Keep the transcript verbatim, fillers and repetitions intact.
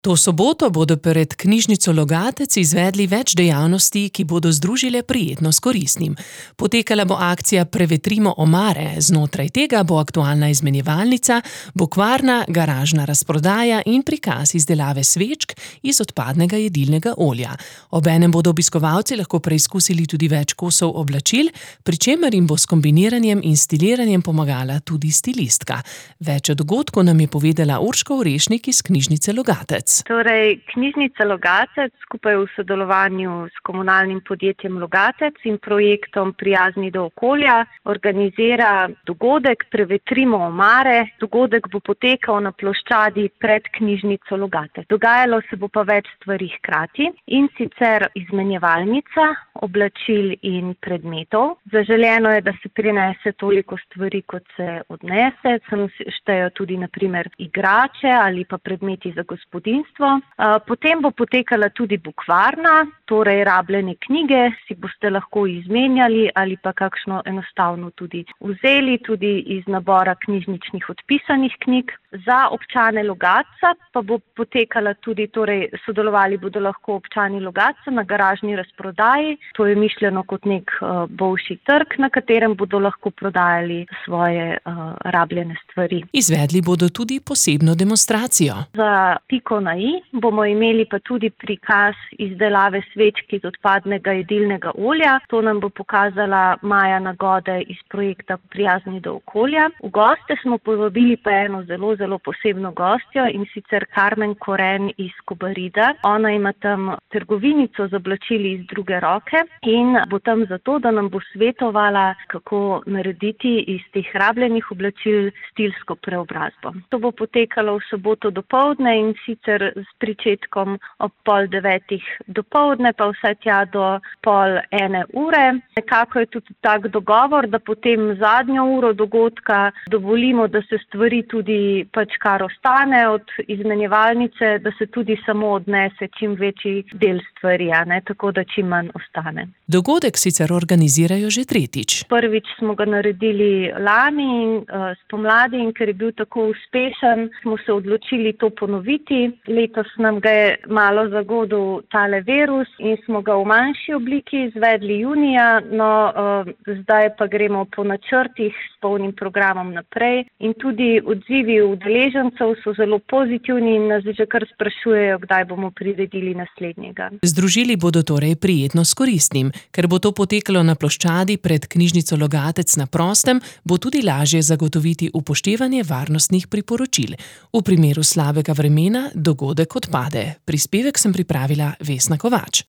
To soboto bodo pred knjižnico Logatec izvedli več dejavnosti, ki bodo združile prijetno s koristnim. Potekala bo akcija Prevetrimo omare, znotraj tega bo aktualna izmenjevalnica, bukvarna, garažna razprodaja in prikaz izdelave svečk iz odpadnega jedilnega olja. Obenem bodo obiskovalci lahko preizkusili tudi več kosov oblačil, pri čemer jim bo s kombiniranjem in stiliranjem pomagala tudi stilistka. Več o dogodku nam je povedala Urška Orešnik iz knjižnice Logatec. Torej, knjižnica Logatec skupaj v sodelovanju s komunalnim podjetjem Logatec in projektom Prijazni do okolja organizira dogodek Prevetrimo omare. Dogodek bo potekal na ploščadi pred knjižnico Logatec. Dogajalo se bo pa več stvari hkrati, in sicer izmenjevalnica oblačil in predmetov. Zaželeno je, da se prinese toliko stvari, kot se odnese. Sem štejo tudi na primer igrače ali pa predmeti za gospodinjstvo. Potem bo potekala tudi bukvarna, torej rabljene knjige si boste lahko izmenjali ali pa kakšno enostavno tudi vzeli, tudi iz nabora knjižničnih odpisanih knjig. Za občane Logatca pa bo potekala tudi, torej sodelovali bodo lahko občani Logatca na garažni razprodaji. To je mišljeno kot nek uh, bolšji trg, na katerem bodo lahko prodajali svoje uh, rabljene stvari. Izvedli bodo tudi posebno demonstracijo. Za piko na i bomo imeli pa tudi prikaz izdelave svečk iz odpadnega jedilnega olja. To nam bo pokazala Maja Nagode iz projekta Prijazni do okolja. V goste smo povabili pa eno zelo, zelo posebno gostjo, in sicer Karmen Koren iz Kobarida. Ona ima tam trgovinico z oblačili iz druge roke in bo tam zato, da nam bo svetovala, kako narediti iz teh rabljenih oblačil stilsko preobrazbo. To bo potekalo v soboto dopoldne, in sicer s pričetkom ob pol devetih dopoldne, pa vse tja do pol ene ure. Nekako je tudi tak dogovor, da potem zadnjo uro dogodka dovolimo, da se stvari tudi pač kar ostane od izmenjevalnice, da se tudi samo odnese čim večji del stvari, a ne, tako da čim manj ostane. Dogodek sicer organizirajo že tretjič. Prvič smo ga naredili lani in uh, spomladi, in ker je bil tako uspešen, smo se odločili to ponoviti. Letos nam ga je malo zagodil tale virus in smo ga v manjši obliki izvedli junija, no uh, zdaj pa gremo po načrtih s polnim programom naprej, in tudi odzivi udeležencev so zelo pozitivni in nas že kar sprašujejo, kdaj bomo priredili naslednjega. Združili bodo torej prijetno s koristnim. Ker bo to potekalo na ploščadi pred knjižnico Logatec na prostem, bo tudi lažje zagotoviti upoštevanje varnostnih priporočil. V primeru slabega vremena dogodek odpade. Prispevek sem pripravila Vesna Kovač.